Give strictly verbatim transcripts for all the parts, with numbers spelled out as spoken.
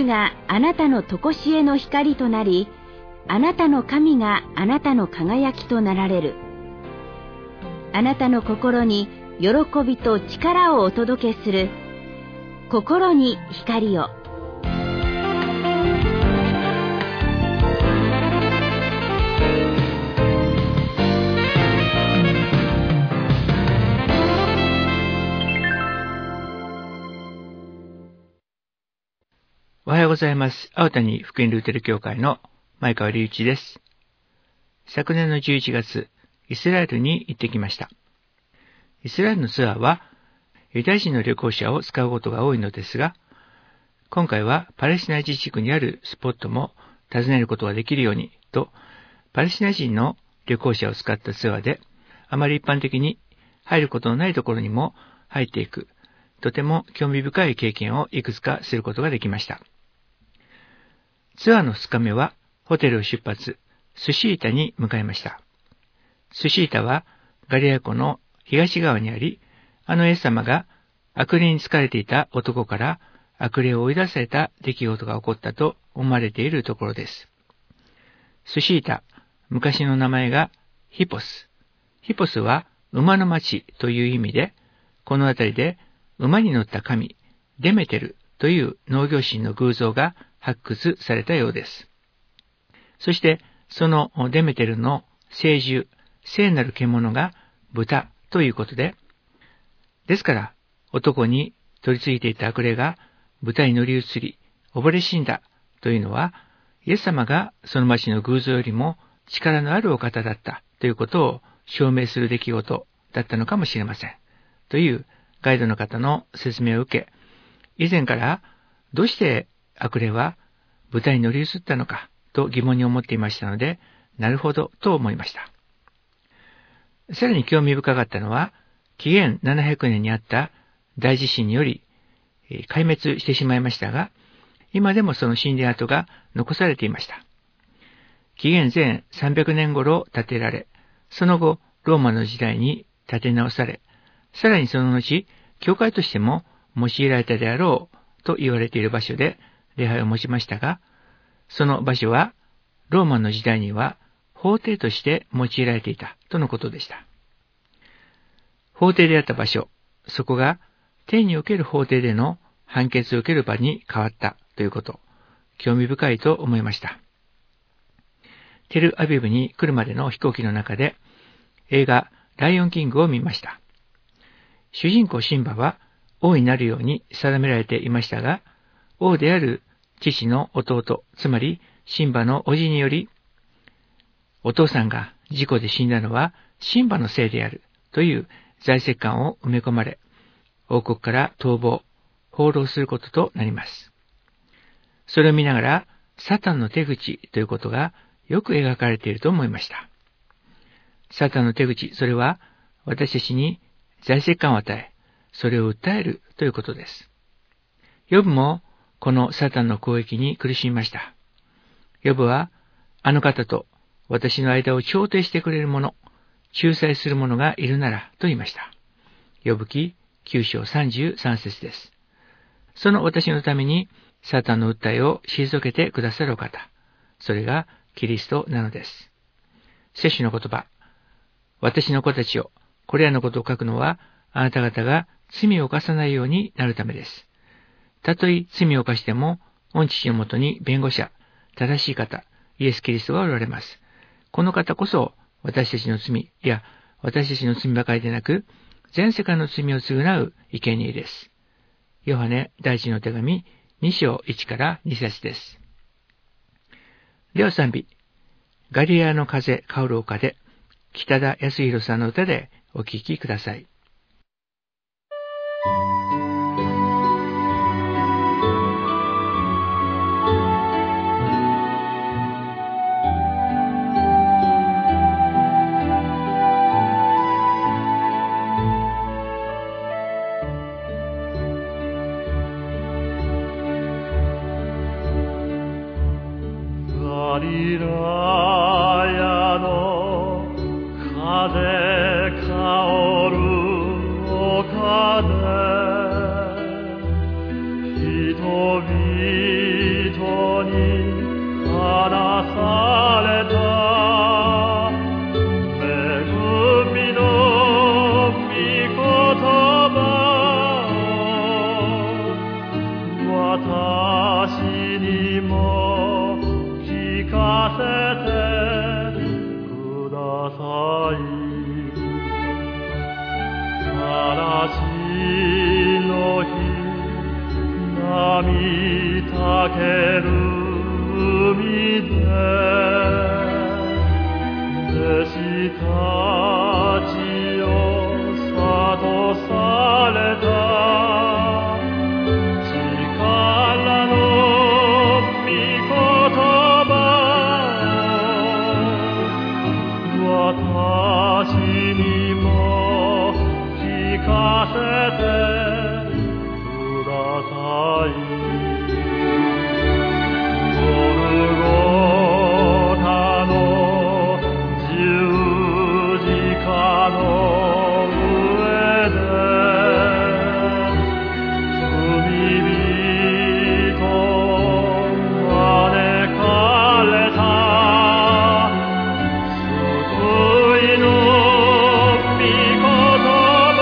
があなたの常しえの光となり、あなたの神があなたの輝きとなられる。あなたの心に喜びと力をお届けする。心に光を。 おはようございます。青谷福音ルーテル教会の前川隆一です。昨年のじゅういちがつ、イスラエルに行ってきました。イスラエルのツアーはユダヤ人の旅行者を使うことが多いのですが、今回はパレスチナ自治区にあるスポットも訪ねることができるようにと、パレスチナ人の旅行者を使ったツアーで、あまり一般的に入ることのないところにも入っていく、とても興味深い経験をいくつかすることができました。ツアーのふつかめはホテルを出発、スシータに向かいました。スシータはガリラ湖の東側にあり、あのイエス様が悪霊に疲れていた男から悪霊を追い出された出来事が起こったと思われているところです。スシータ、昔の名前がヒポス。ヒポスは馬の町という意味で、この辺りで馬に乗った神、デメテルという農業神の偶像が発掘されたようです。そしてそのデメテルの聖獣、聖なる獣が豚ということで、ですから男に取り付いていた悪霊が豚に乗り移り溺れ死んだというのは、イエス様がその町の偶像よりも力のあるお方だったということを証明する出来事だったのかもしれません。というガイドの方の説明を受け、以前からどうして悪霊は豚に乗り移ったのかと疑問に思っていましたので、なるほどと思いました。さらに興味深かったのは、紀元ななひゃくねんにあった大地震により壊滅してしまいましたが、今でもその神殿跡が残されていました。紀元前さんびゃくねん頃建てられ、その後ローマの時代に建て直され、さらにその後、教会としても用いられたであろうと言われている場所で礼拝を持ちましたが、その場所はローマの時代には法廷として用いられていたとのことでした。法廷であった場所、そこが天における法廷での判決を受ける場に変わったということ、興味深いと思いました。テルアビブに来るまでの飛行機の中で映画ライオンキングを見ました。主人公シンバは王になるように定められていましたが、王である父の弟、つまりシンバの叔父により、お父さんが事故で死んだのはシンバのせいであるという罪責感を埋め込まれ、王国から逃亡、放浪することとなります。それを見ながら、サタンの手口ということがよく描かれていると思いました。サタンの手口、それは私たちに罪責感を与え、それを訴えるということです。ヨブもこのサタンの攻撃に苦しみました。ヨブは、あの方と私の間を調停してくれる者、仲裁する者がいるならと言いました。ヨブ記きゅう章さんじゅうさん節です。その私のためにサタンの訴えを退けてくださるお方、それがキリストなのです。聖書の言葉、私の子たちよ、これらのことを書くのは、あなた方が罪を犯さないようになるためです。たとえ罪を犯しても、御父のもとに弁護者、正しい方、イエス・キリストがおられます。この方こそ、私たちの罪、いや、私たちの罪ばかりでなく、全世界の罪を償う生贄です。ヨハネ第一の手紙、に章いちからに節です。では賛美、ガリラの風薫る丘で、北田康弘さんの歌でお聴きください。 ガリラヤの風薫るみたける海で弟子たちを諭された力の御言葉を私にも聞かせてください。ゴルゴタの十字架の上で罪人招かれた救いの御言葉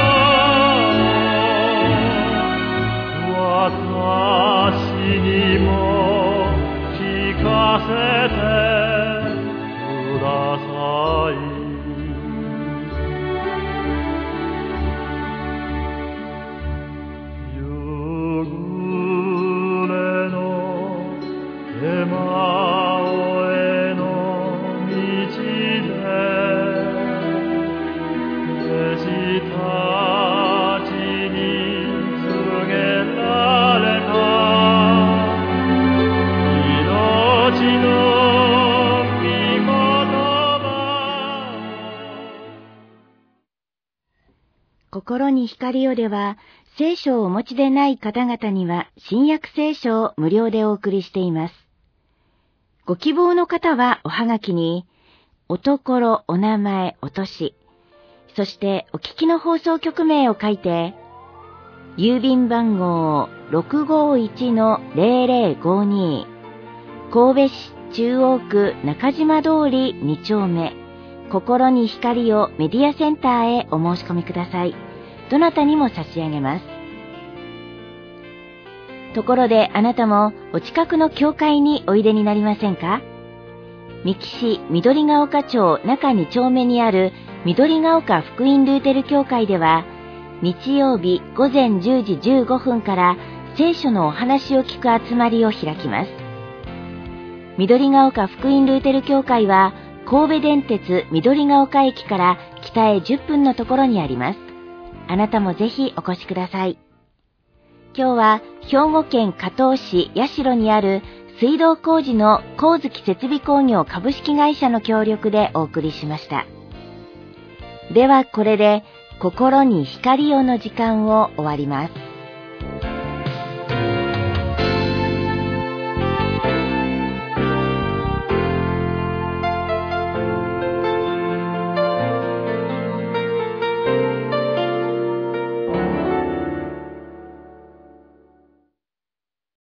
私にも聞かせてください。夕暮れのエマオへの道で弟子たちに告げられた命の御言葉。 心に光をでは、聖書をお持ちでない方々には新約聖書を無料でお送りしています。ご希望の方はおはがきに、おところ、お名前、お年、そしてお聞きの放送局名を書いて、郵便番号 ろくごいちのぜろぜろごに 神戸市中央区中島通りに丁目、心に光をメディアセンターへお申し込みください。どなたにも差し上げます。ところであなたもお近くの教会においでになりませんか？三木市緑ヶ丘町中に丁目にある緑ヶ丘福音ルーテル教会では、日曜日午前じゅうじじゅうごふんから聖書のお話を聞く集まりを開きます。緑ヶ丘福音ルーテル教会は神戸電鉄緑ヶ丘駅から北へじゅっぷんのところにあります。あなたもぜひお越しください。今日は兵庫県加東市社にある水道工事の光月設備工業株式会社の協力でお送りしました。ではこれで心に光をの時間を終わります。